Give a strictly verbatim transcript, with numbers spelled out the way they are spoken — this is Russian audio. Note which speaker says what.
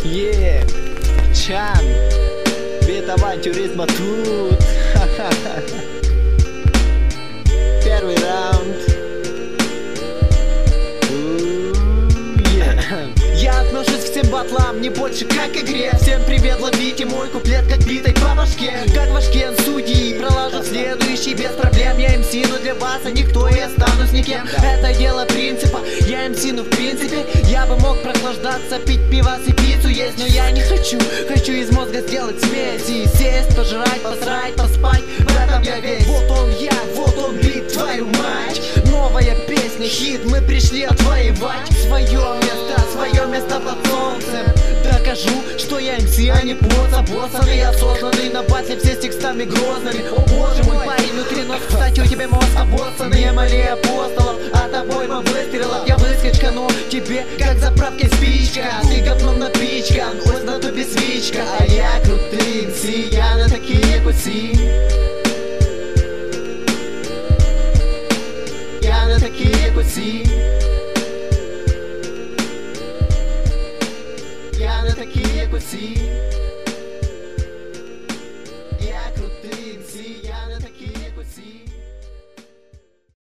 Speaker 1: Е, Чан, вид авантюризма тут. Первый раунд. Я отношусь к всем батлам не больше как к игре. Всем привет, ловите мой куплет как битой по башке. Как Вашкен судьи пролажу следующий без проблем. Я эм си, но для вас, а никто, и останусь никем. Это дело принципа, я эм си, ну в принципе я бы мог прохлаждаться, пить пивас и пиццу есть, но я не хочу. Хочу из мозга сделать смесь и сесть, пожрать, посрать, поспать. В этом я весь. Вот он я, вот он бит, твою мать. Новая песня, хит, мы пришли отвоевать свое место, свое место под солнцем. Докажу, что я эм си, а не плод забоссанный, осознанный на басе, все с текстами грозными. О боже мой, парень внутри нос, кстати, у тебя мозг обоссанный. Не моли апостолов, а тобой во выстрелов. Я выскочка, но тебе как заправкой спичка. Ты говном напичкан, ось на тобі свічка. А я крутий эм си, я не такий, як усі. Я не такий, як усі. Я не такий, як усі. Я крутий эм си, я не такий, як усі.